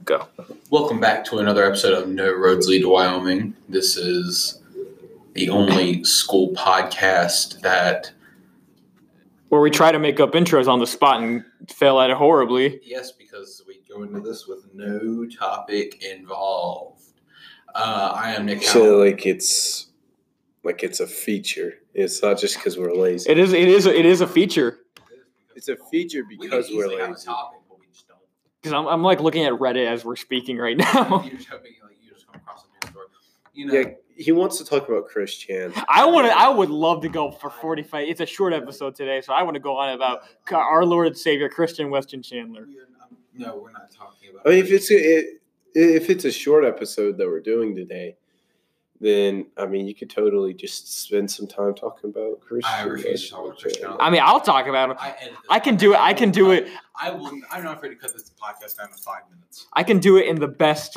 Go. Welcome back to another episode of No Roads Lead to Wyoming. This is the only school podcast where we try to make up intros on the spot and fail at it horribly. Yes, because we go into this with no topic involved. I am Nick. So it's a feature. It's not just because we're lazy. It is a feature. It's a feature because we're lazy. Have a topic, but we just don't. Because I'm like looking at Reddit as we're speaking right now. You're just hoping you just come across a news story. Yeah, he wants to talk about Chris Chan. I would love to go for 45. It's a short episode today, so I want to go on about our Lord and Savior Christian Weston Chandler. No, we're not talking about. I mean, if it's a short episode that we're doing today, then I mean, you could totally just spend some time talking about Christian. I refuse to talk about Christian. I mean, I'll talk about him. I can do it. I'm not afraid to cut this podcast down to 5 minutes. I can do it in the best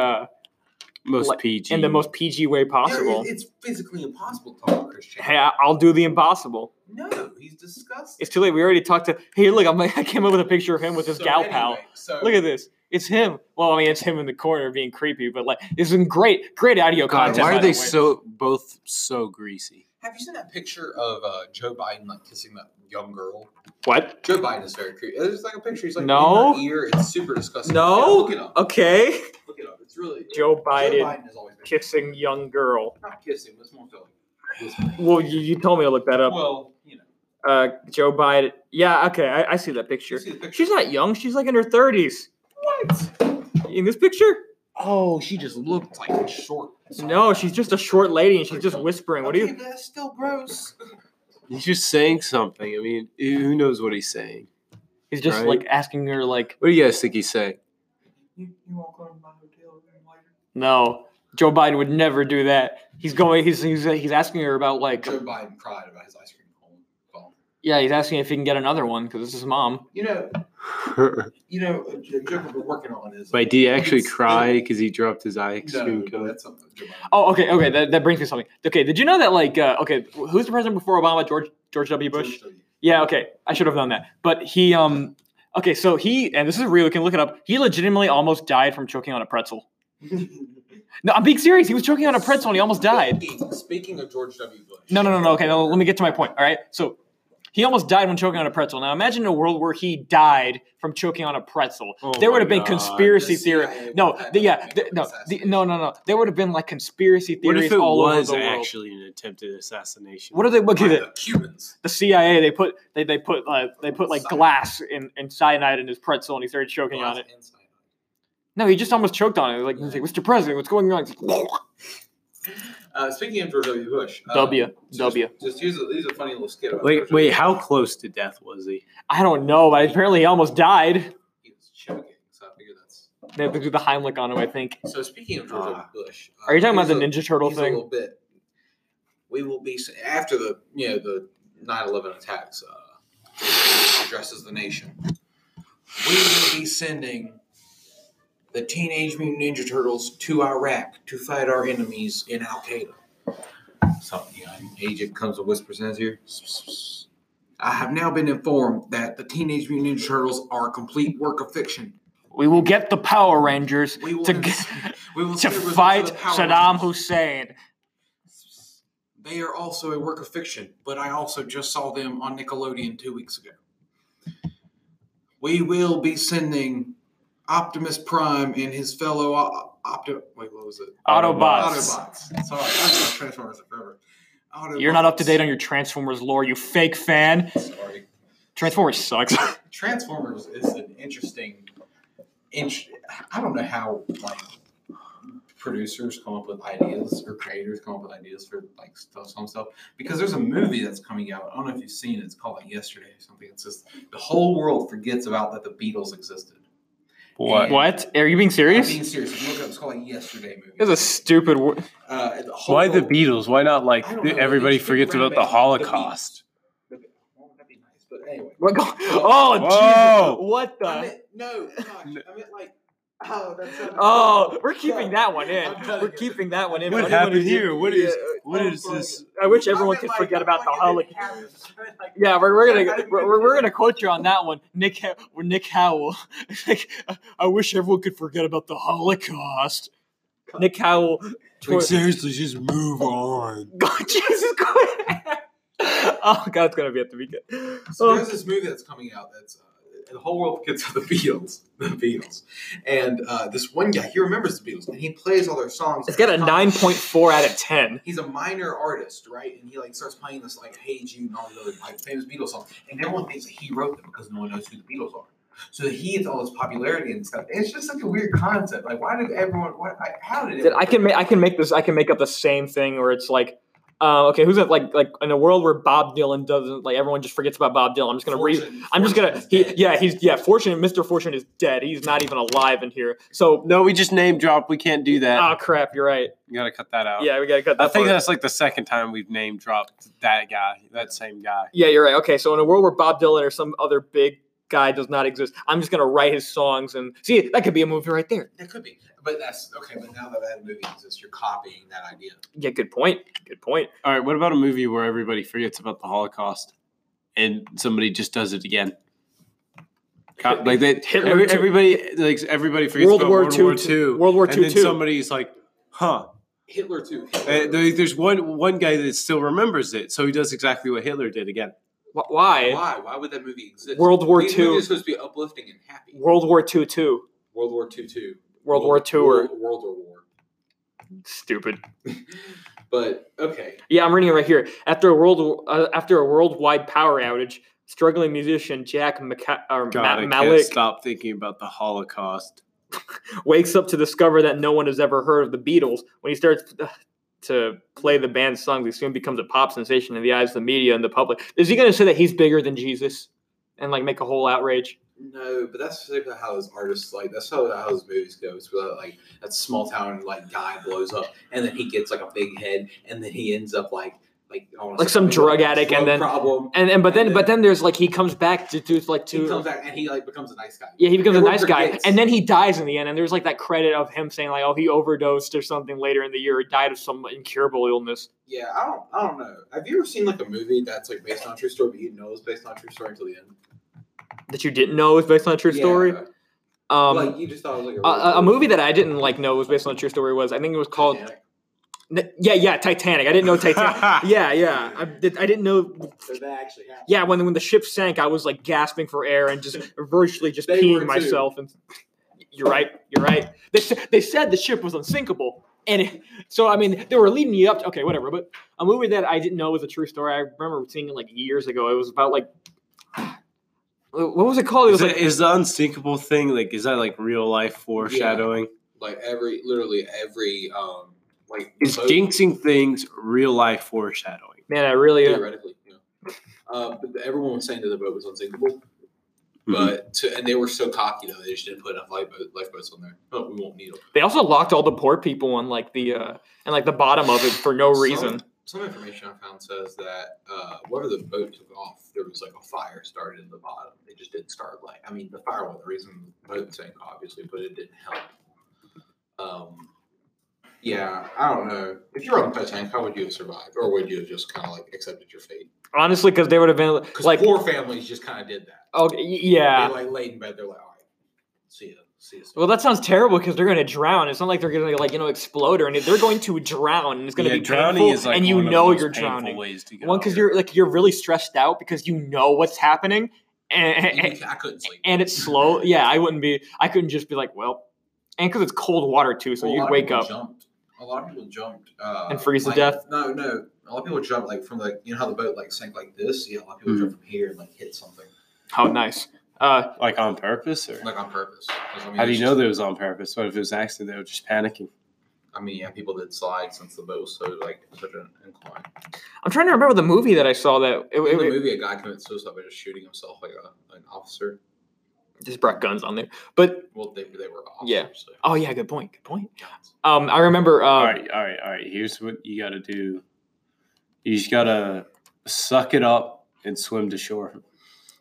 most PG in the most PG way possible. It's physically impossible to talk about Christian. Hey, I'll do the impossible. No, he's disgusting. It's too late. We already talked to. Hey, look! I came up with a picture of him with his gal pal. Look at this. It's him. Well, I mean, it's him in the corner being creepy, but this is great audio content. Why are they both so greasy? Have you seen that picture of Joe Biden kissing that young girl? What? Joe Biden is very creepy. It's like a picture. He's like no in her ear. It's super disgusting. No. Yeah, look it up. Okay. Look it up. It's really Joe Biden has always been kissing young girl. Not kissing. But it's more feeling. Well, you told me to look that up. Well, Joe Biden. Yeah. Okay. I see that picture. She's not young. She's like in her 30s. What? In this picture? Oh, she just looked like short. No, she's just a short lady, and she's just whispering. What are you? That's still gross. He's just saying something. I mean, who knows what he's saying? He's just asking her What do you guys think he's saying? You won't go to my hotel later? No, Joe Biden would never do that. He's asking her about Joe Biden cried about his ice cream cone. Yeah, he's asking if he can get another one because it's his mom. A joke we're working on is. But did he actually cry because he dropped his ice cream cone? That's something. Oh, okay. That brings me to something. Okay, did you know that who's the president before Obama? George W. Bush. Yeah. Okay, I should have known that. But he and this is real. You can look it up. He legitimately almost died from choking on a pretzel. No, I'm being serious. He was choking on a pretzel and he almost died. Speaking of George W. Bush. No. Okay, let me get to my point. All right, so. He almost died when choking on a pretzel. Now imagine a world where he died from choking on a pretzel. There would have been conspiracy theory. No. There would have been conspiracy theories all over the world. What if it was actually an attempted assassination? What are they looking at? The Cubans. The CIA. They put glass in cyanide in his pretzel and he started choking on it. No, he just almost choked on it. He's like, Mr. President, what's going on? Speaking of George W. Bush, Just here's a funny little skit about. Wait, how close to death was he? I don't know, but apparently he almost died. He was choking, so I figure that's. They have to do the Heimlich on him, I think. So speaking of George W. Bush, are you talking about the Ninja Turtle thing? A little bit. We will be after the 9/11 attacks. Addresses the nation. We will be sending the Teenage Mutant Ninja Turtles to Iraq to fight our enemies in Al Qaeda. So, Agent comes and whispers in his ear. I have now been informed that the Teenage Mutant Ninja Turtles are a complete work of fiction. We will get the Power Rangers to fight Saddam Hussein. They are also a work of fiction, but I also just saw them on Nickelodeon 2 weeks ago. We will be sending Optimus Prime and his fellow Autobots. Sorry, I've been Transformers forever. Autobots. You're not up to date on your Transformers lore, you fake fan. Sorry. Transformers sucks. Transformers is an interesting. I don't know how producers come up with ideas or creators come up with ideas for some stuff, because there's a movie that's coming out. I don't know if you've seen it. It's called Yesterday or something. It's just the whole world forgets about that the Beatles existed. What? Are you being serious? I'm being serious. If you look up, it's called Yesterday movie. It's a stupid word. Why the Beatles? Why not everybody forgets about the Holocaust? That'd be nice, but anyway. Jesus! What the? No, gosh. I meant Oh, that's so Oh, we're keeping that one in. I'm telling We're you. keeping that one in. What For anyone happened who here? didn't- What is yeah, what is this? I wish everyone could forget about the Holocaust. Yeah, we're gonna quote you on that one, Nick Howell. It's like, I wish everyone could forget about the Holocaust. Nick Howell. Like, seriously, just move on. God, Jesus Christ. Oh God, it's gonna be at the weekend. So there's this movie that's coming out that's the whole world gets the Beatles, and this one guy he remembers the Beatles and he plays all their songs. It's got a 9.4 out of 10. He's a minor artist, right? And he like starts playing this like "Hey Jude" and all the other like famous Beatles songs, and everyone thinks that he wrote them because no one knows who the Beatles are. So he gets all this popularity and stuff. And it's just such a weird concept. Like, why did everyone? How did it? I can make up the same thing where it's like, okay, who's it? Like in a world where Bob Dylan doesn't, like, everyone just forgets about Bob Dylan. I'm just gonna Fortune, Mr. Fortune is dead. He's not even alive in here. So No, we just name drop. We can't do that. oh crap, you're right. You gotta cut that out. Yeah, we gotta cut that. I think part. that's like the second time we've name dropped that guy, that same guy. Yeah, you're right. Okay, so in a world where Bob Dylan or some other big guy does not exist, I'm just gonna write his songs and see. That could be a movie right there. That could be, but that's okay. But now that movie exists, you're copying that idea. Yeah, good point. Good point. All right, what about a movie where everybody forgets about the Holocaust and somebody just does it again? Like that, Hitler everybody forgets World about War World II War II. World War and II then too. somebody's like, huh. Hitler too. There's one guy that still remembers it, so he does exactly what Hitler did again. Why? Why would that movie exist? World War These II. movies are supposed to be uplifting and happy. World War II too. World War II too. World War II or World War. stupid. But okay. Yeah, I'm reading it right here. After a worldwide power outage, struggling musician Jack God, I can't Malik stop thinking about the Holocaust. wakes up to discover that no one has ever heard of the Beatles. When he starts to play the band's songs, he soon becomes a pop sensation in the eyes of the media and the public. Is he going to say that he's bigger than Jesus and like make a whole outrage? No, but that's specifically how those artists that's how those movies go. It's really like that small town like guy blows up, and then he gets like a big head, and then he ends up like some drug addict, and then problem. But then there's like he comes back to He comes back and he like becomes a nice guy. Yeah, he becomes a Everyone nice guy, forgets. and then he dies in the end. And there's like that credit of him saying like, "Oh, he overdosed or something later in the year, or died of some incurable illness." Yeah, I don't know. Have you ever seen like a movie that's like based on a true story, but you know it's based on a true story until the end? That you didn't know was based on a true story. Like you just thought it was like A movie that I didn't like know was based on a true story was, I think it was called Titanic. Titanic. I didn't know Titanic. yeah. I didn't know. So that actually happened. Yeah, when the ship sank, I was like gasping for air and just virtually just They were peeing too. myself. And you're right. They said the ship was unsinkable, and so I mean they were leading you up to, okay, whatever. But a movie that I didn't know was a true story. I remember seeing it like years ago. It was about like. What was it called? It was Is the unsinkable thing is that like real life foreshadowing? Like literally every Is boat- jinxing things real life foreshadowing? man, I really theoretically, but everyone was saying that the boat was unsinkable. And they were so cocky though they just didn't put enough lifeboats on there. But we won't need them. They also locked all the poor people on like the the bottom of it for no reason. Some information I found says that whenever the boat took off, there was like a fire started in the bottom. It just didn't start the fire wasn't the reason the boat sank, obviously, but it didn't help. Yeah, I don't know. If you're on the Titanic, how would you have survived, or would you have just kind of like accepted your fate? Honestly, because they would have been Because like, poor families just kind of did that. okay, yeah. They like laid in bed. They're like, all right, see ya. Well, that sounds terrible because they're going to drown. It's not like they're going to explode or anything. They're going to drown, and it's going to be drowning painful, is like and you one of the know most you're painful drowning. ways to go. One, because you're really stressed out because you know what's happening, and I couldn't sleep. and it's slow. Yeah, I couldn't just be like, well, and because it's cold water too, so you'd wake up. A lot of people jumped And freeze to death? No. A lot of people jumped from how the boat sank like this. Yeah, a lot of people jumped from here and hit something How nice. like on purpose, or on purpose. 'Cause, how do you know that it was on purpose? What if it was an accident? They were just panicking. People did slide since the boat was such an incline. I'm trying to remember the movie that I saw that In the movie, a guy committed suicide by just shooting himself like an officer. just brought guns on there, but Well, they were officers. Yeah. So. oh yeah, good point. Guns. I remember. All right. Here's what you got to do. You just got to suck it up and swim to shore.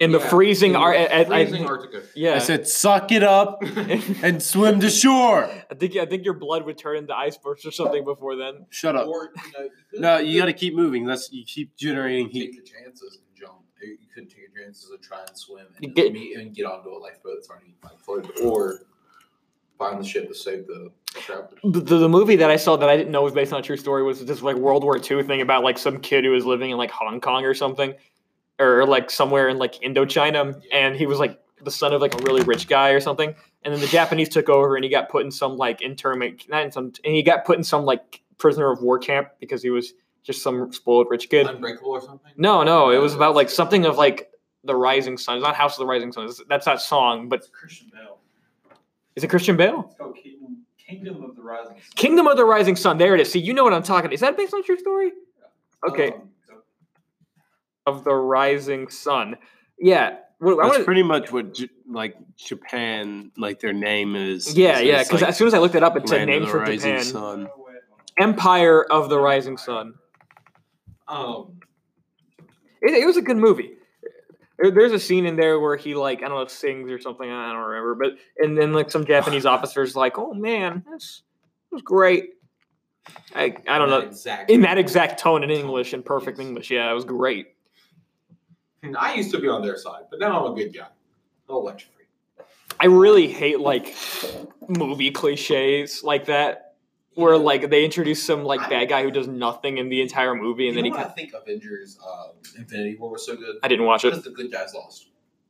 in the freezing, freezing Arctica. Yeah. I said, suck it up and swim to shore. I think your blood would turn into icebergs or something before then. Shut up. Or, No, you got to keep moving. You keep generating take heat. your chances and jump. You could take your chances and try and swim and get onto a lifeboat that's already floated, or find the ship to save the travelers. The movie that I saw that I didn't know was based on a true story was this like World War II thing about like some kid who was living in like Hong Kong or something, or like somewhere in like Indochina, and he was like the son of like a really rich guy or something, and then the Japanese took over and he got put in some like and he got put in some like prisoner of war camp because he was just some spoiled rich kid. Unbreakable or something? No, it was about like something of like the Rising Sun. It's not House of the Rising Sun. That's that song, but It's Christian Bale. is it Christian Bale? It's called Kingdom of the Rising Sun. Kingdom of the Rising Sun. There it is. See, you know what I'm talking about. Is that based on a true story? Okay. Of the Rising Sun. Yeah. That's pretty much what like Japan, like their name is. Yeah, It's because like as soon as I looked it up, it said Land of names the for Rising Japan. Sun. Empire of the Rising Sun. It was a good movie. There's a scene in there where he like I don't know sings or something I don't remember, but and then like some Japanese officers like, oh man, this was great. I don't know in that exact tone in English in perfect English. Yeah, it was great. And I used to be on their side, but now I'm a good guy. I'll let you free. I really hate like movie cliches like that, where like they introduce some like bad guy who does nothing in the entire movie, and then I think Avengers Infinity War was so good. I didn't watch it. Because the good guys lost.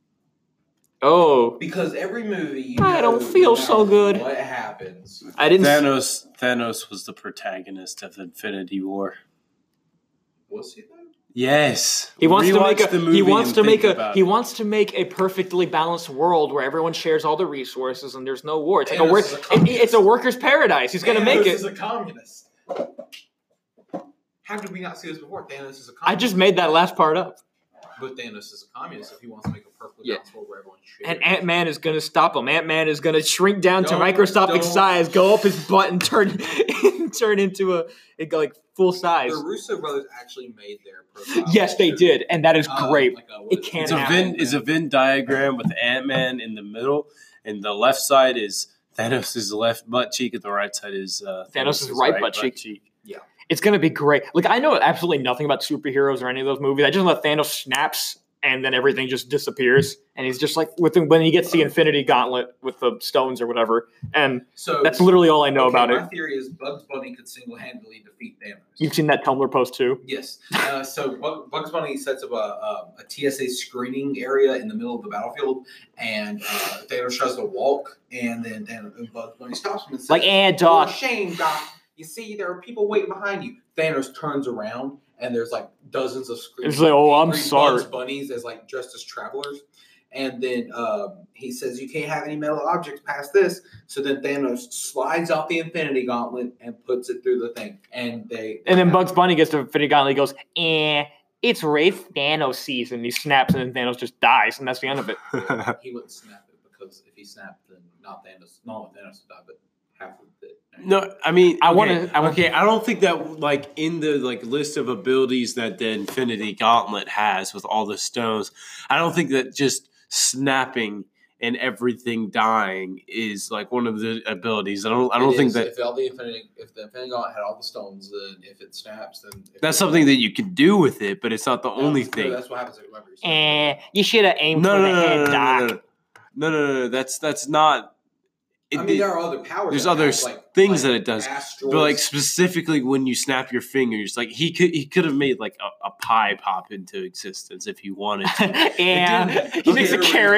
Oh, Because every movie, I don't feel so good. What happens? I didn't. Thanos was the protagonist of Infinity War. Was he though? Yes. He wants to make Rewatch the a. movie He wants and to make think a. about He it. wants to make a perfectly balanced world where everyone shares all the resources and there's no war. It's like Thanos a work. is a communist. It's a worker's paradise. He's gonna make Thanos it. is a communist. How did we not see this before? Thanos is a communist. I just made that last part up. But Thanos is a communist if he wants to make a perfectly balanced world where everyone shares. And Ant-Man is gonna stop him. Ant-Man is gonna shrink down to Don't- microscopic don't- size, go up his butt, and turn into a like full size. The Russo brothers actually made their profile. Yes, they did, and that is great. Like It can't It's a happen. Venn diagram with Ant-Man in the middle, and the left side is Thanos' left butt cheek, and the right side is Thanos' right butt cheek. Yeah. It's gonna be great. Like I know absolutely nothing about superheroes or any of those movies. I just know Thanos snaps and then everything just disappears, and he's just like when he gets the Infinity Gauntlet with the stones or whatever, and So that's literally all I know about my it. theory is Bugs Bunny could single-handedly defeat Thanos. You've seen that Tumblr post too? Yes. So Bugs Bunny sets up a TSA screening area in the middle of the battlefield, and Thanos tries to walk, and then Bugs Bunny stops him and says, Like, "For Doc. shame, Doc. You see, there are people waiting behind you." Thanos turns around, and there's like dozens of screaming. It's like, oh, I'm angry sorry. Bugs Bunnies as like dressed as travelers. And then he says, "You can't have any metal objects past this." So then Thanos slides out the Infinity Gauntlet and puts it through the thing. And then Bugs Bunny gets to Infinity Gauntlet. He goes, it's Wraith Thanos season. He snaps, and then Thanos just dies, and that's the end of it. he wouldn't snap it because if he snapped, then Thanos would die, but half of it. No, I mean, I okay, I don't think that like in the like list of abilities that the Infinity Gauntlet has with all the stones, I don't think that just snapping and everything dying is like one of the abilities. I don't think that if the Infinity Gauntlet had all the stones, then if it snaps, then that's something that you can do with it, but it's not the only thing. That's what happens. Remember, You should have aimed for the head, Doc. No. That's not. I mean, there are other powers. There's that other have, things that it does, asteroids. but like specifically when you snap your fingers, like he could have made like a pie pop into existence if he wanted to. Yeah, he makes a carrot.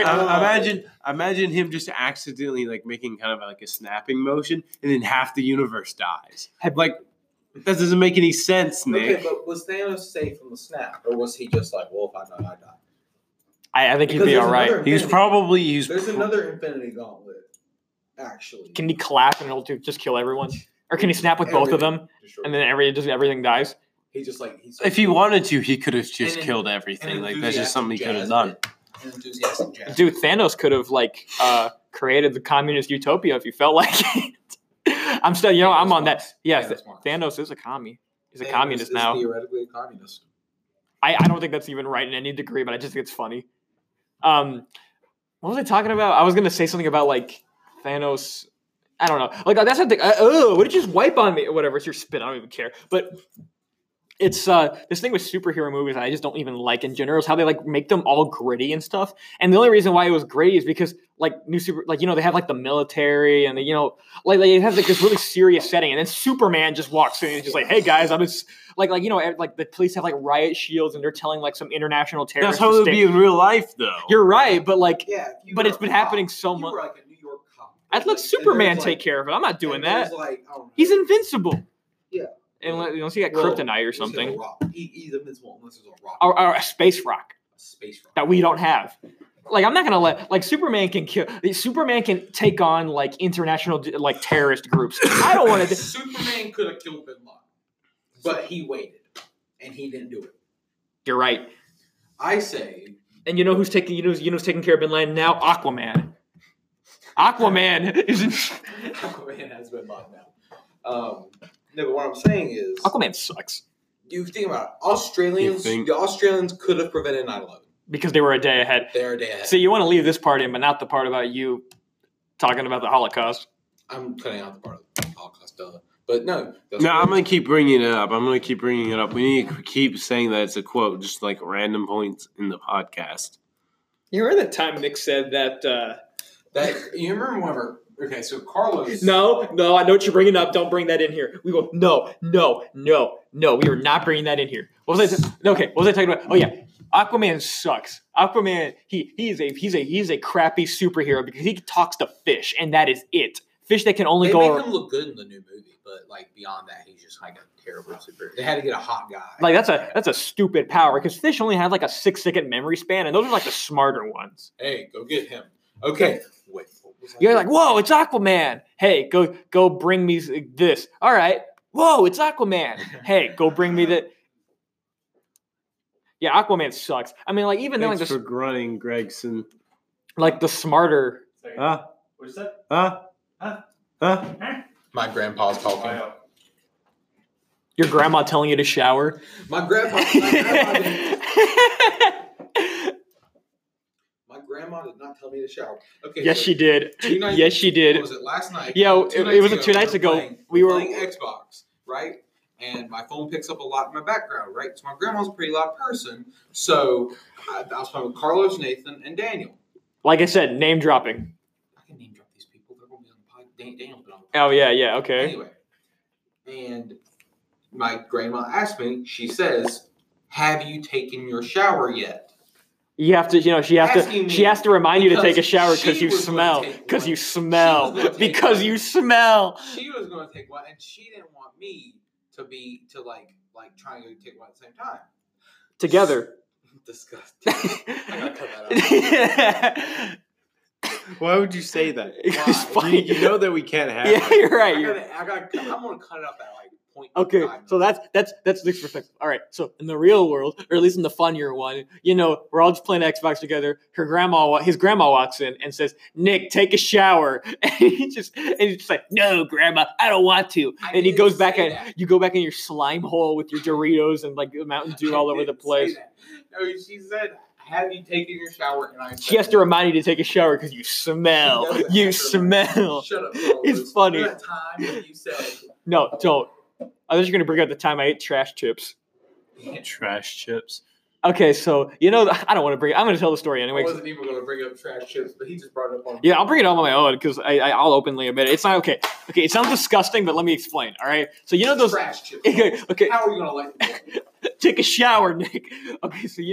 Imagine him just accidentally like making kind of like a snapping motion, and then half the universe dies. Like that doesn't make any sense, Nick. Okay, but was Thanos safe from the snap, or was he just like, "Well, if I die, I die"? I think he'd Because be there's all right. another He was probably There's another Infinity Gauntlet. Actually, Can he clap and it'll just kill everyone? Or can he snap with both of them and then everything dies? he just like if he wanted to, he could have just And killed everything. Like that's just something he could have done. Enthusiastic jazz. Dude, Thanos could have like created the communist utopia if he felt like it. I'm still, I'm on that. Yeah, Thanos is a commie. He's a communist now. Theoretically a communist. I don't think that's even right in any degree, but I just think it's funny. What was I talking about? I was gonna say something about like Thanos. I don't know. Like that's something. Oh, what did you just wipe on me? Or whatever. It's your spit. I don't even care. But it's this thing with superhero movies that I just don't even like in general is how they like make them all gritty and stuff. And the only reason why it was gritty is because like they have like the military and like it has like this really serious setting, and then Superman just walks in and he's just like, hey guys, I'm just like the police have like riot shields and they're telling like some international terrorists. That's how it would be in real life, though. You're right, but like Yeah, but it's been happening so much. You were like a New York cop. I'd let Superman take care of it. I'm not doing that. Like, I don't know. He's invincible. Yeah. Unless he got kryptonite or something. He's invincible unless there's a rock. Or a space rock A space rock. that we don't have. Like I'm not gonna let like Superman can take on like international like terrorist groups. I don't want to. Superman could have killed Bin Laden, but he waited, and he didn't do it. You're right. I say, And you know who's taking who's taking care of Bin Laden now? Aquaman. Aquaman is in. Aquaman has Bin Laden now. No, but what I'm saying is, Aquaman sucks you think about it. Australians. You think- The Australians could have prevented 9/11. because they were a day ahead. They're a day ahead. See, you want to leave this part in, but not the part about you talking about the Holocaust. I'm cutting out the part of the Holocaust, duh. But no. No, I'm going to keep bringing it up. We need to keep saying that it's a quote, just like random points in the podcast. You remember that time Nick said that? That you remember whenever? Okay, so Carlos. No, I know what you're bringing up. Don't bring that in here. We go, no. We are not bringing that in here. What was I? Okay, what was I talking about? Oh yeah, Aquaman sucks. Aquaman, he's a crappy superhero because he talks to fish, and that is it. Fish that can only They go. make him look good in the new movie, but like beyond that, he's just like a terrible superhero. They had to get a hot guy. Like that's a stupid power because fish only have like a 6-second memory span, and those are like the smarter ones. Hey, go get him. Okay, wait. What was I You're like, doing? whoa, it's Aquaman. Hey, go bring me this. All right. Whoa, it's Aquaman. Hey, go bring me that. Yeah, Aquaman sucks. I mean, like even then, like Thanks for grunting, Gregson. like the smarter. Huh? What'd you say? Huh? Huh? Huh? My grandpa's talking. Oh, Your grandma telling you to shower. My grandma did not tell me to shower. Okay. Yes, so she did. 2 nights- Yes, she What did. was it last night? Yeah, 2 it was nights 2 nights ago. We were playing Xbox, right? And my phone picks up a lot in my background, right? So my grandma's a pretty loud person. So I was playing with Carlos, Nathan, and Daniel. Like I said, name dropping. I can name drop these people. They're going to be on the podcast. Daniel's been on the podcast. Oh yeah, okay. Anyway, and my grandma asked me, she says, have you taken your shower yet? You have to, Asking she me has to remind you to take a because shower she because you was gonna smell. take Because one. you She smell. was gonna take Because one. you smell. She was going to take one, and she didn't want me to try to take one at the same time. Together. Disgusting. I gotta cut that out. Why would you say that? It's funny. You know that we can't have Yeah, that. you're right. I'm gonna cut it up at like point. Okay, so that's Nick's perspective. All right, so in the real world, or at least in the funnier one, we're all just playing Xbox together. His grandma walks in and says, "Nick, take a shower," and he's just like, "No, grandma, I don't want to." And he goes back you go back in your slime hole with your Doritos and like Mountain Dew all over the place. No, she said, "Have you taken your shower?" And I said, She has to remind you to take a shower because you smell. She doesn't You have to remind smell. Shut up, Carlos. It's funny. Remember that time when you said, No, don't. I thought you were gonna bring up the time I ate trash chips. Trash chips. Okay, so I don't want to bring. I'm gonna tell the story I anyway. wasn't even going to bring up trash chips, but he just brought it up on. Yeah, I'll bring it up on my own because I'll openly admit it. It's not okay. Okay, it sounds disgusting, but let me explain. All right, so those. trash chips. Okay, How are you going to like them? take a shower, Nick. Okay, so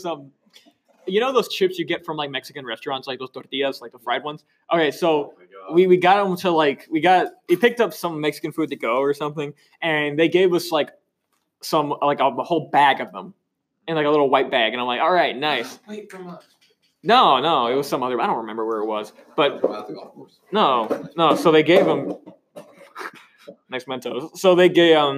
those chips you get from like Mexican restaurants, like those tortillas, like the fried ones. Okay, so we got them to we picked up some Mexican food to go or something, and they gave us like some like a whole bag of them in like a little white bag, and I'm like, all right, nice. Wait, from us. No, it was some other. I don't remember where it was, but About the golf course. no. So they gave them nice Mentos. So they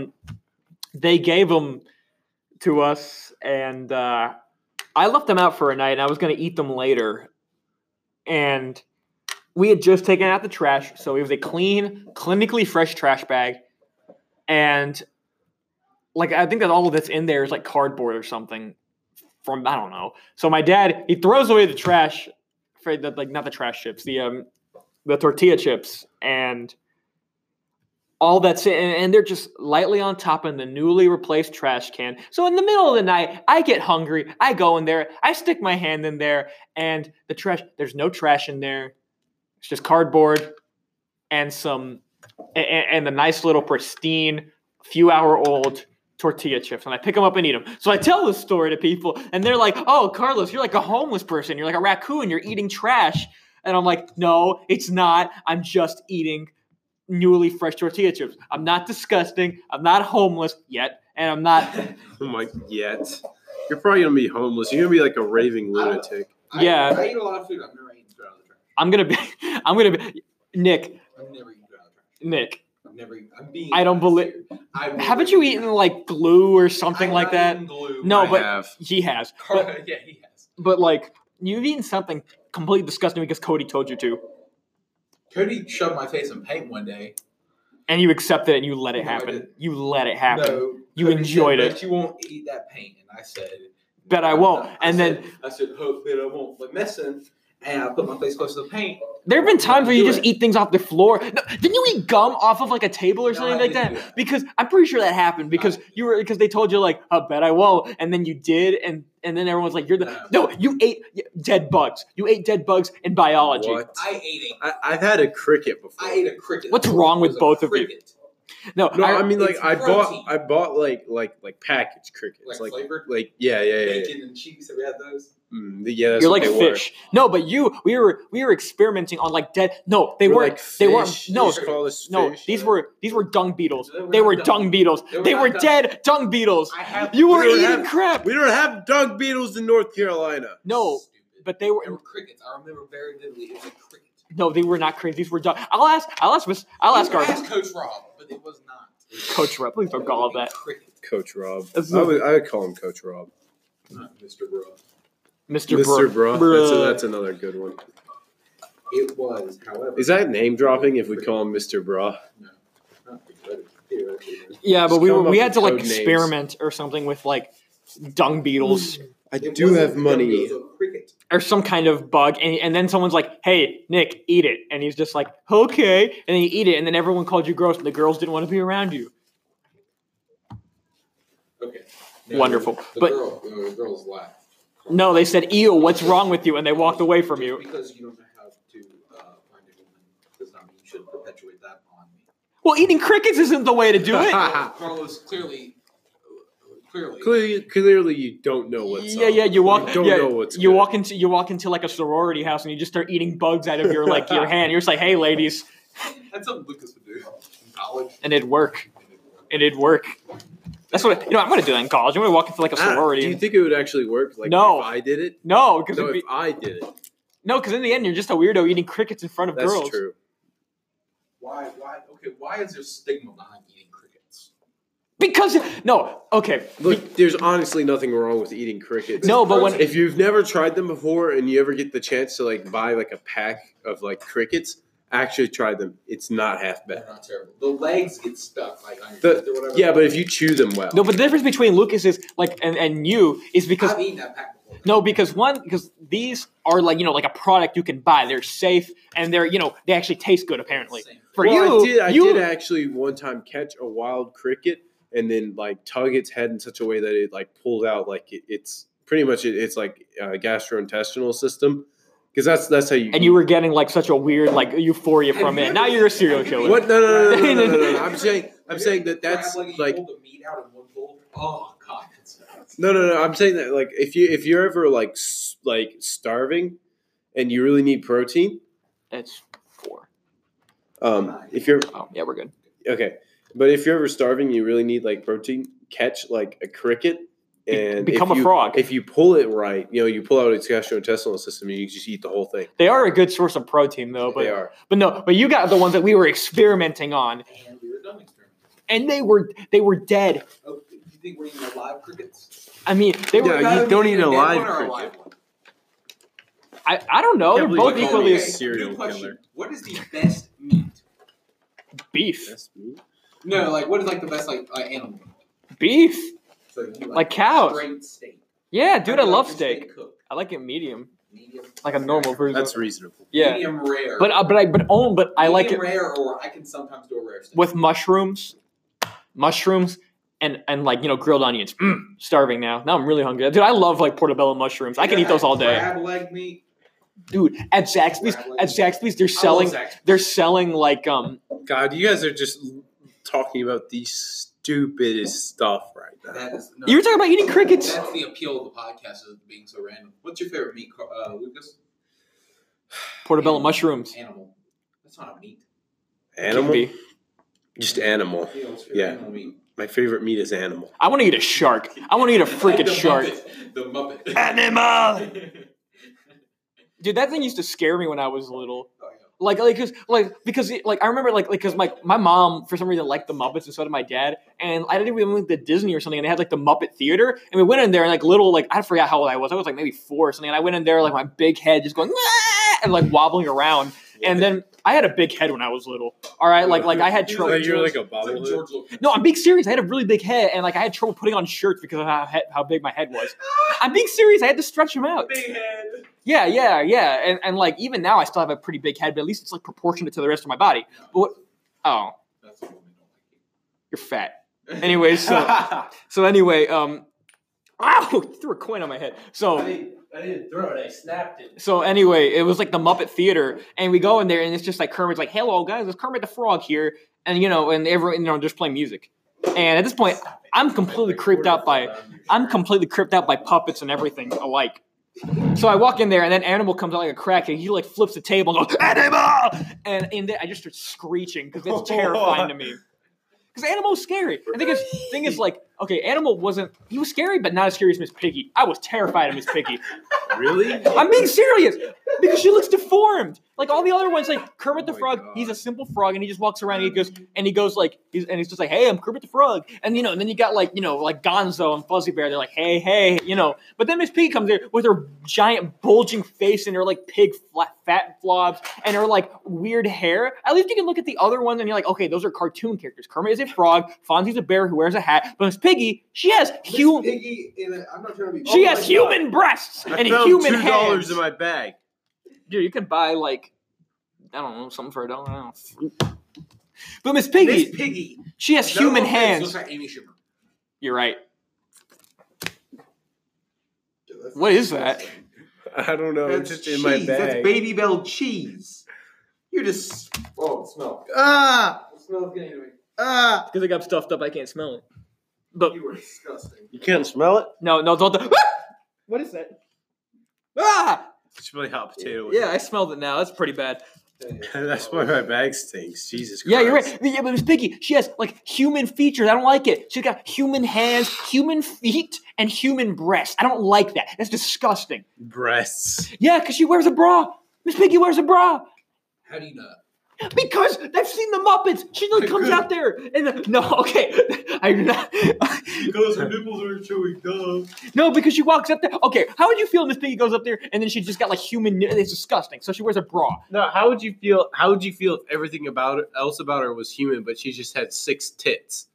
gave them to us, and I left them out for a night, and I was going to eat them later. And we had just taken out the trash, so it was a clean, clinically fresh trash bag, and like I think that all of that's in there is like cardboard or something from I don't know. So my dad he throws away the trash, for the not the trash chips, the tortilla chips and all that's it, and they're just lightly on top in the newly replaced trash can. So in the middle of the night, I get hungry. I go in there. I stick my hand in there, and the trash. There's no trash in there. It's just cardboard and and the nice little pristine, few-hour-old tortilla chips. And I pick them up and eat them. So I tell this story to people, and they're like, "Oh, Carlos, you're like a homeless person. You're like a raccoon. You're eating trash." And I'm like, "No, it's not. I'm just eating newly fresh tortilla chips. I'm not disgusting. I'm not homeless yet, and I'm not." Oh my, yet. You're probably gonna be homeless. You're gonna be like a raving lunatic. Yeah. I eat a lot of food. I've never eaten food out of the trash. I'm gonna be Nick. I've never eaten food out of the trash. Nick. I've never eaten. I'm being. I don't believe. Haven't you eaten like glue or something like that? Glue. No, I but have. he has. Yeah, he has. But like you've eaten something completely disgusting because Cody told you to, Cody shoved my face in paint one day. and you accepted it and you let it No, I happen. didn't. You let it happen. No, You Cody enjoyed said, it. "Bet you won't eat that paint," and I said, Bet I won't. And then I said, "Hope that I won't." But messing, and I put my face close to the paint. there have been times where you Do just it. eat things off the floor. No, didn't you eat gum off of like a table or No, something I like didn't that? do that. Because I'm pretty sure that happened because because they told you like, "I bet I won't," and then you did, and then everyone's like, "You're the no." You ate dead bugs. You ate dead bugs in biology. What? I ate I've had a cricket before. I ate a cricket. What's wrong with It was a both of you? cricket. No, No, I mean like It's I protein. bought like packaged crickets, Like like flavored? yeah. Bacon and cheese. Have you had those? Yeah, that's you're what like they fish. No, but we were experimenting on like dead. No, they We're weren't. like They weren't. fish. No, You just call us no. fish. These were dung beetles. No, They were not dung beetles. They were They not were dung- dead dung beetles. I have. You were We don't eating have- crap. We don't have dung beetles in North Carolina. No, Stupid. but they were. They were crickets. I remember very vividly. It was a cricket. No, they were not crazy. These were dung. I'll ask Ask Coach Rob, but it was not. Coach Rep. Please don't call it that. Cricket, Coach Rob. That's I would call him Coach Rob. not Mr. Rob. Mr. Mr. Bro. Bruh. That's another good one. It was, however. Is that name dropping if we call him Mr. Bruh? No, not theoretically. Yeah, but Just come up we had with to like code names. experiment or something with like dung beetles. I It do wasn't have a cricket, money. It was a cricket. Or some kind of bug, and then someone's like, "Hey, Nick, eat it," and he's just like, "Okay," and then you eat it, and then everyone called you gross, and the girls didn't want to be around you. Okay. Wonderful. The But- the girls laughed. No, they said, "Ew, what's wrong with you?" and they walked away from you. Because you don't know how to find a woman does not mean you should perpetuate that on me. Well, eating crickets isn't the way to do it. Carlos clearly. Clearly, you don't know what's Yeah, up. yeah. You walk. don't yeah, know what's you good. walk into like a sorority house, and you just start eating bugs out of your like your hand. You're just like, "Hey, ladies," That's something Lucas would do in college. and it'd work. And it'd work. That's what I'm going to do that in college. I'm going to walk into like a sorority. Do you think it would actually work? Like No. if I did it? No, because No, if I did it. in the end, you're just a weirdo eating crickets in front of That's girls. true. Why? Okay. Why is there stigma behind eating crickets? Because no, okay. Look, there's honestly nothing wrong with eating crickets. No, but when If you've never tried them before and you ever get the chance to like buy like a pack of like crickets, actually try them. It's not half They're bad. not terrible. The legs get stuck like on your teeth or whatever. Yeah, but if you chew them well. no, but the difference between Lucas is like and you is because I've eaten that pack before. no, because these are like like a product you can buy. They're safe and they're they actually taste good apparently. Same. For Well, you, I you did actually one time catch a wild cricket and then like tug its head in such a way that it like pulled out like it's pretty much it's like gastrointestinal system because that's how you and you were getting like such a weird like euphoria from it. Now you're a serial killer. what no. I'm saying that that's Crab leg, like you pull the meat out in one bowl. Oh god, that's nuts. no. I'm saying that like if you're ever like starving and you really need protein, It's 4. if you're Oh yeah, we're good. okay, but if you're ever starving, you really need like protein. Catch like a cricket and Become if a frog. If you pull it right, you pull out its gastrointestinal system, and you just eat the whole thing. They are a good source of protein though, They are. but you got the ones that we were experimenting on, And we were done experimenting. and they were dead. Oh, do you think we're eating alive crickets? I mean, they were. Yeah, you don't eat a live One or a cricket. live one? I don't know. They're Can't both believe you equally call me a as serial good question. killer. What is the best meat? beef. That's me. No, like what is like the best like animal? Beef. So you Like cows. Straight steak. Yeah, dude, I How do you love like your steak. cooked? I like it medium, Medium. like a normal version. That's reasonable. Yeah, Medium rare. but I like it Medium rare, or I can sometimes do a rare steak. with mushrooms, and like grilled onions. Starving now. Now I'm really hungry, dude. I love like portobello mushrooms. I can eat those all day, Crab leg meat. dude. At Zaxby's, they're selling like God, you guys are just talking about the stupidest stuff right now. That is, no, You were talking about eating crickets. That's the appeal of the podcast, is being so random. What's your favorite meat, Lucas? Portobello mushrooms. Animal. That's not a meat. Animal? Could be. Just animal. Yeah, what's your Yeah. animal meat? My favorite meat is animal. I want to eat a shark. I want to eat a freaking The shark. Muppet. The Muppet. Animal. Dude, that thing used to scare me when I was little. Oh, yeah. Because I remember because my mom for some reason liked the Muppets and so did my dad, and I didn't even went to Disney or something, and they had like the Muppet Theater, and we went in there and I forgot how old I was like maybe 4 or something, and I went in there like my big head just going "Wah!" and like wobbling around, and then I had a big head when I was little. All right, like I had trouble. You're like a It's bobblehead. like George Lucas. No, I'm being serious. I had a really big head, and like I had trouble putting on shirts because of how big my head was. I'm being serious. I had to stretch them out. Big head. Yeah. And like even now, I still have a pretty big head, but at least it's like proportionate to the rest of my body. But oh, That's the woman don't you're fat. Anyways, so anyway, ow, threw a coin on my head. So. I didn't throw it. I snapped it. So anyway, it was like the Muppet Theater, and we go in there, and it's just like Kermit's like, "Hello guys, it's Kermit the Frog here," and and everyone just playing music. And at this point, I'm completely creeped out by puppets and everything alike. So I walk in there, and then Animal comes out like a crack, and he like flips the table and goes, "Animal!" And in there, I just start screeching because it's terrifying to me. Because Animal's scary. And the thing is, like, okay, Animal he was scary, but not as scary as Miss Piggy. I was terrified of Miss Piggy. Really? I'm being serious because she looks deformed. Like all the other ones, like Kermit the my Frog, God. he's a simple frog, and he just walks around and he goes like he's just like, "Hey, I'm Kermit the Frog," and and then you got like Gonzo and Fuzzy Bear. They're like, "Hey," But then Miss Piggy comes there with her giant bulging face and her like pig fat blobs and her like weird hair. At least you can look at the other ones and you're like, okay, those are cartoon characters. Kermit is a frog. Fonzie's a bear who wears a hat. But Miss Piggy, she has human breasts and I human $2 hands. in my bag. Dude, you can buy like I don't know something for $1. I don't know. But Miss Piggy, Miss Piggy. she has human hands. Looks like Amy Schumer. You're right. What is that? I don't know. It's just in my cheese. bag. That's Baby Bell cheese. You're just. Oh, it smells. Ah! It smells getting to me. Ah! Because I got stuffed up, I can't smell it. But You were disgusting. You can't smell it? no, don't. What is that? Ah! It's really hot potato. Yeah, I smelled it now. That's pretty bad. That's why my bag stinks. Jesus Christ. Yeah, you're right. Yeah, but Miss Piggy, she has like human features. I don't like it. She's got human hands, human feet, and human breasts. I don't like that. That's disgusting. Breasts. Yeah, because she wears a bra. Miss Piggy wears a bra. How do you know? Because I've seen the Muppets. She like comes out there and no, okay, I'm not. Because her nipples are chewing dumb. No, because she walks up there. Okay, how would you feel if Miss Piggy goes up there and then she just got like human? It's disgusting. So she wears a bra. No, how would you feel? How would you feel if everything else about her was human, but she just had 6 tits?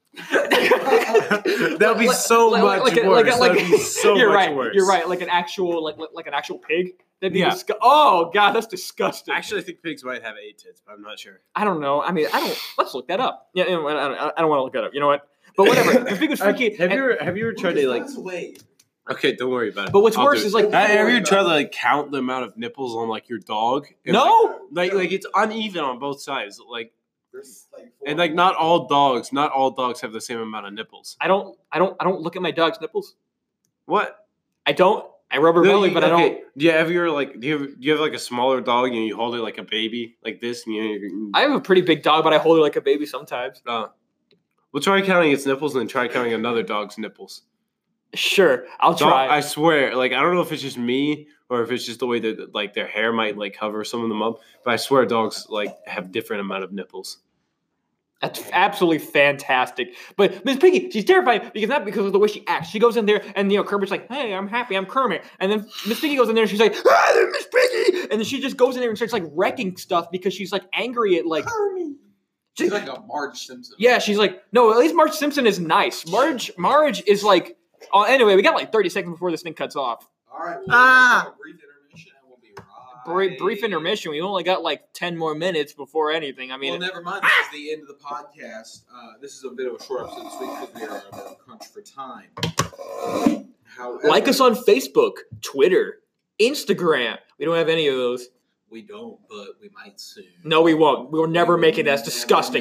That would be so much worse. That would be so you're much right. worse. You're right. Like an actual pig. That'd be Yeah. Oh god, that's disgusting. Actually, I think pigs might have 8 tits, but I'm not sure. I don't know. I mean, I don't. Let's look that up. Yeah, I don't want to look that up. You know what? But whatever. Miss Piggy was freaky. Have you ever tried to like? Okay, don't worry about it. But what's I'll worse do it. is like. Have you ever tried to like count the amount of nipples on like your dog? And, No. like it's uneven on both sides. Like and like not all dogs have the same amount of nipples. I don't look at my dog's nipples. What? I don't. I rub her belly, but I don't. Do you ever like? Do you have like a smaller dog and you hold it like a baby, like this? And you I have a pretty big dog, but I hold her like a baby sometimes. We'll try counting its nipples and then try counting another dog's nipples. Sure, I'll try. I swear, like I don't know if it's just me or if it's just the way that like their hair might like cover some of them up, but I swear dogs like have different amount of nipples. That's absolutely fantastic. But Miss Piggy, she's terrifying not because of the way she acts. She goes in there and Kermit's like, "Hey, I'm happy, I'm Kermit." And then Miss Piggy goes in there and she's like, "Ah, Miss Piggy!" And then she just goes in there and starts like wrecking stuff because she's like angry at like Kermit. She's like a Marge Simpson. yeah, she's like, no, at least Marge Simpson is nice. Marge is like Oh, anyway, we got like 30 seconds before this thing cuts off. All right. Well, Ah! we'll have a brief intermission, and we'll be right. Brief intermission. We only got like 10 more minutes before anything. I mean, Well, never mind. This is the end of the podcast. This is a bit of a short episode this week because we are under a crunch for time. However, like us on Facebook, Twitter, Instagram. We don't have any of those. We don't, but we might soon. No, we won't. We'll never make it. That's disgusting.